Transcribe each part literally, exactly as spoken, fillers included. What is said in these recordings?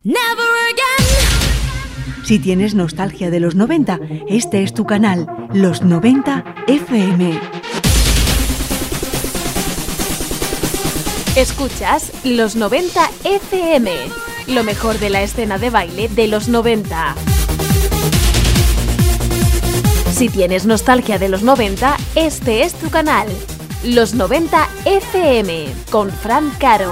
Never again. Si tienes nostalgia de los noventa, este es tu canal, Los noventa F M. Escuchas Los noventa F M, lo mejor de la escena de baile de los noventa. Si tienes nostalgia de los noventa, este es tu canal, Los noventa F M, con Fran Caro.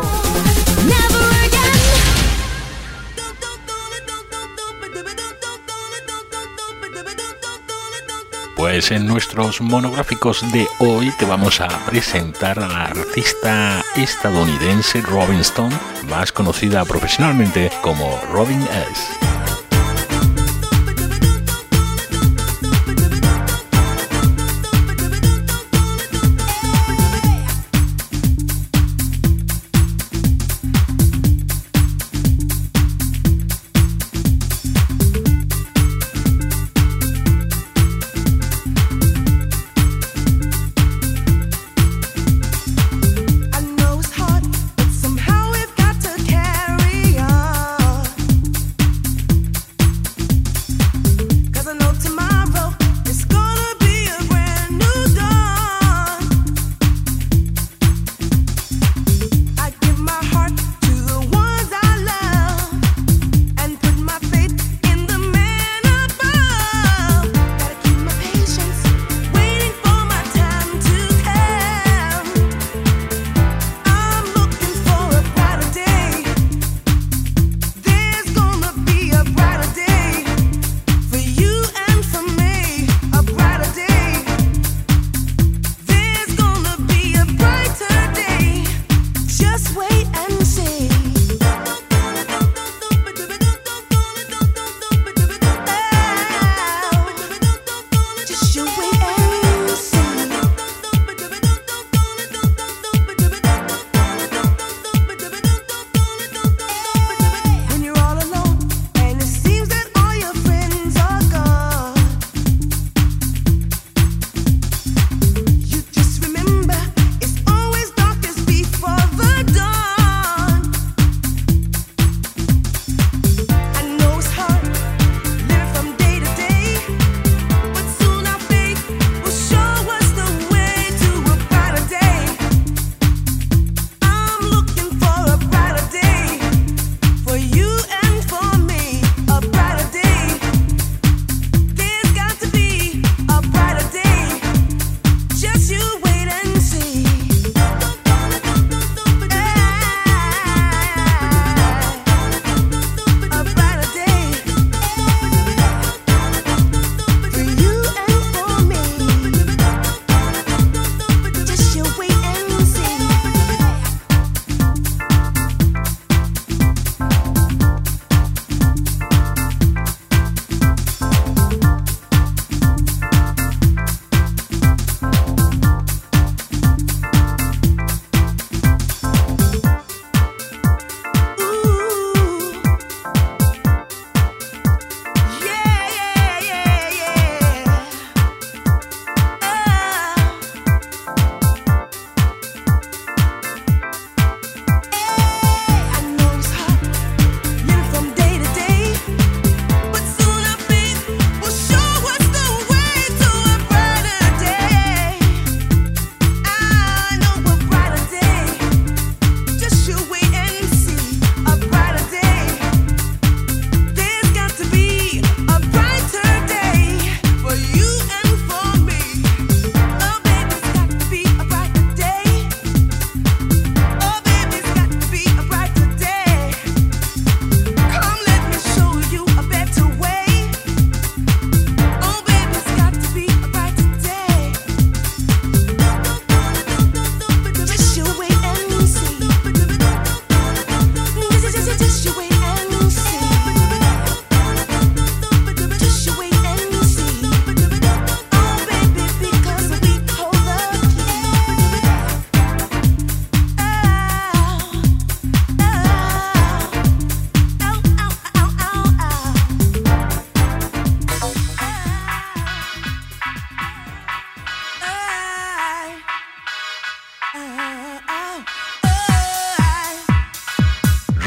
Pues en nuestros monográficos de hoy te vamos a presentar a la artista estadounidense Robin Stone, más conocida profesionalmente como Robin S.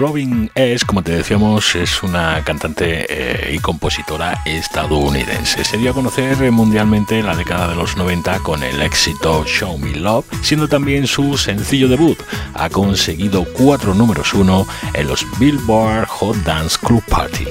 Robin S., como te decíamos, es una cantante eh, y compositora estadounidense. Se dio a conocer mundialmente en la década de los noventa con el éxito Show Me Love, siendo también su sencillo debut. Ha conseguido cuatro números uno en los Billboard Hot Dance Club Party.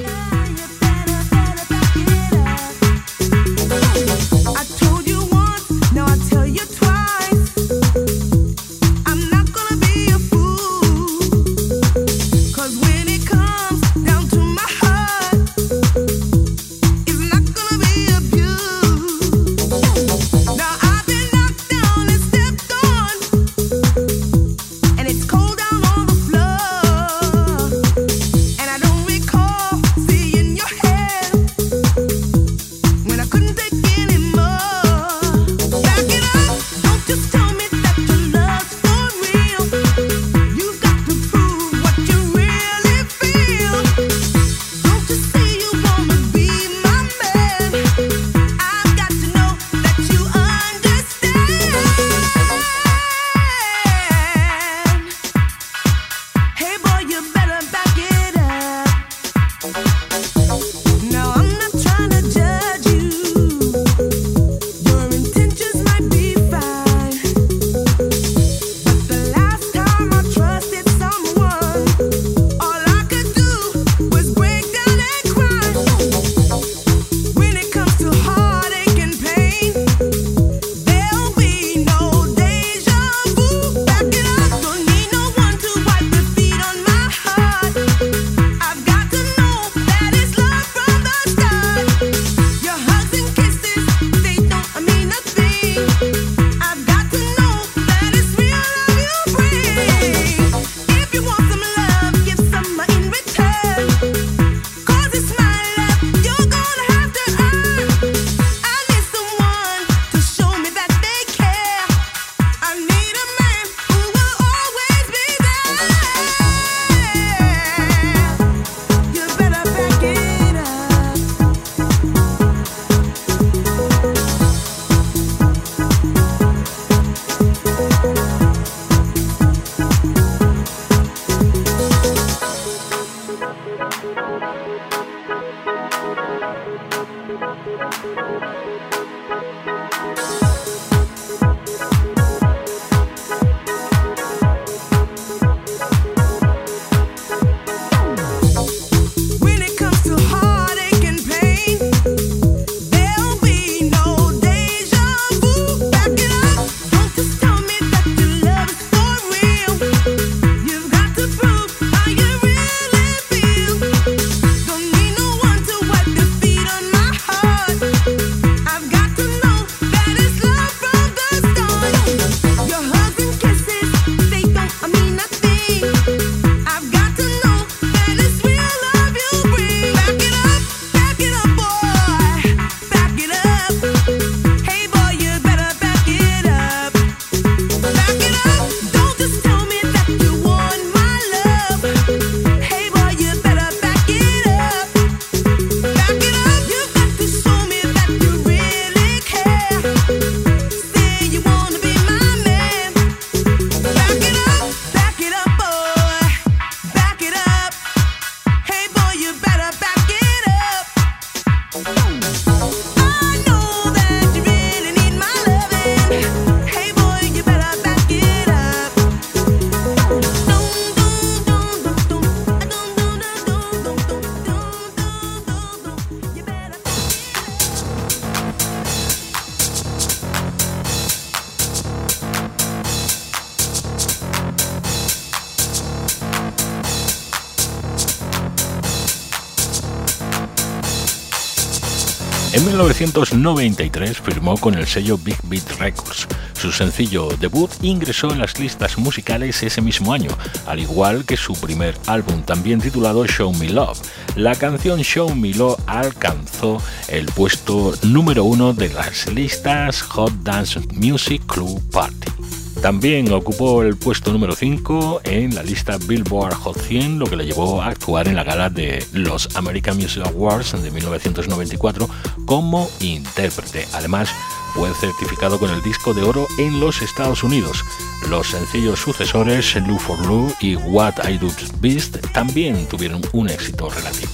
En mil novecientos noventa y tres firmó con el sello Big Beat Records. Su sencillo debut ingresó en las listas musicales ese mismo año, al igual que su primer álbum, también titulado Show Me Love. La canción Show Me Love alcanzó el puesto número uno de las listas Hot Dance Music Club Party. También ocupó el puesto número cinco en la lista Billboard Hot cien, lo que le llevó a actuar en la gala de los American Music Awards de mil novecientos noventa y cuatro como intérprete. Además, fue certificado con el disco de oro en los Estados Unidos. Los sencillos sucesores, Lou for Lou y What I Do Best, también tuvieron un éxito relativo.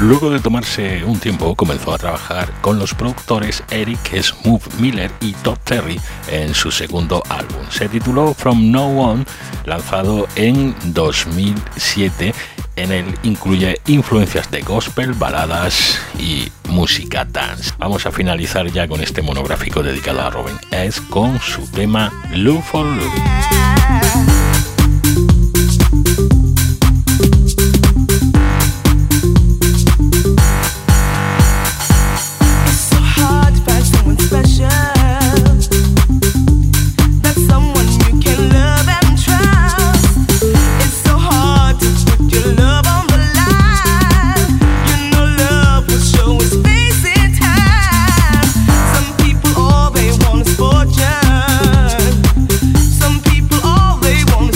Luego de tomarse un tiempo, comenzó a trabajar con los productores Eric Smooth Miller y Todd Terry en su segundo álbum. Se tituló From Now On, lanzado en dos mil siete. En él incluye influencias de gospel, baladas y música dance. Vamos a finalizar ya con este monográfico dedicado a Robin S. con su tema Look for Look. Some people all they want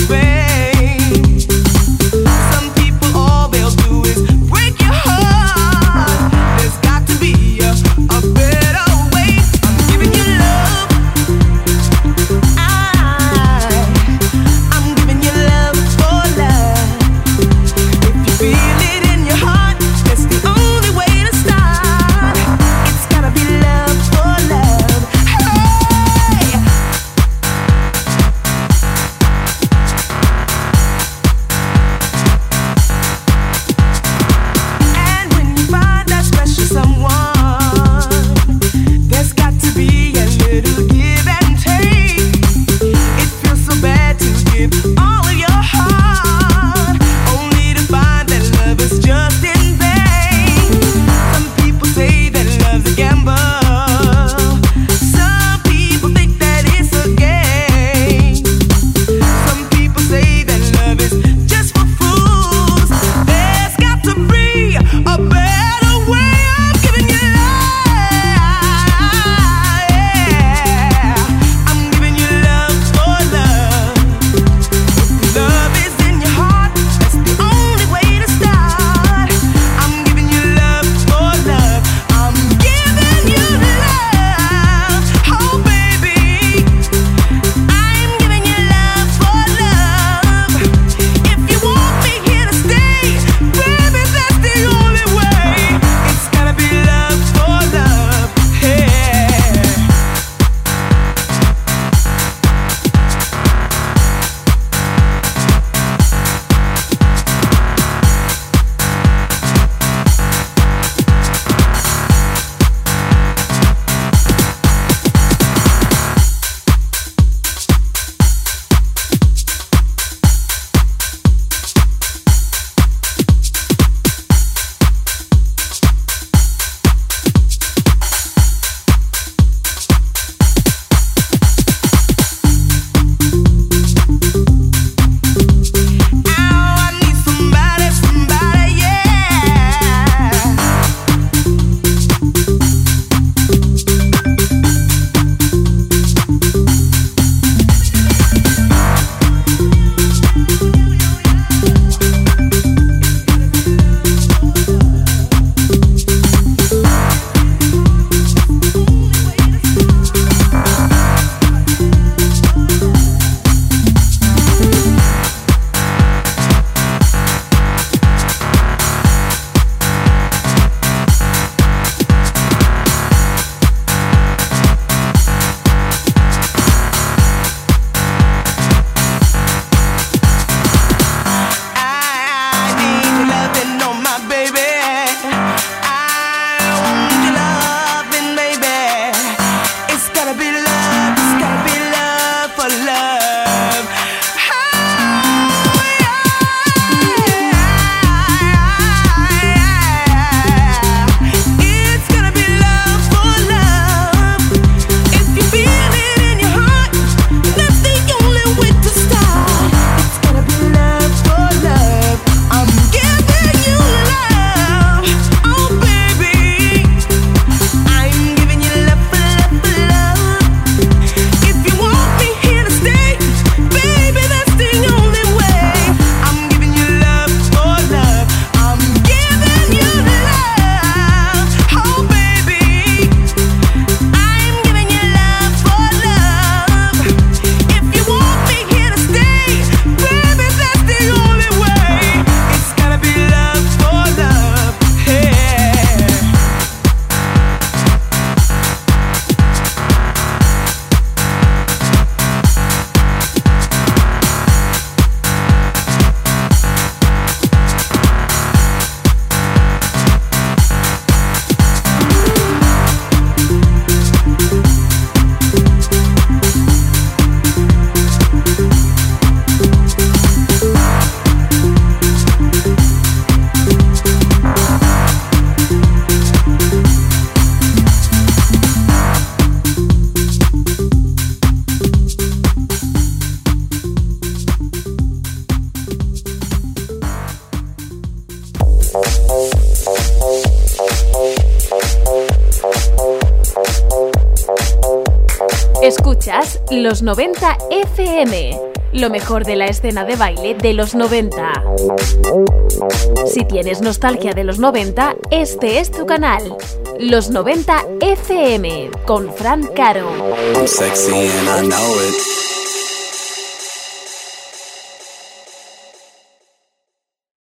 Los noventa F M. Lo mejor de la escena de baile de los noventa. Si tienes nostalgia de los noventa, este es tu canal. Los noventa F M con Fran Caro. I'm sexy and I know it.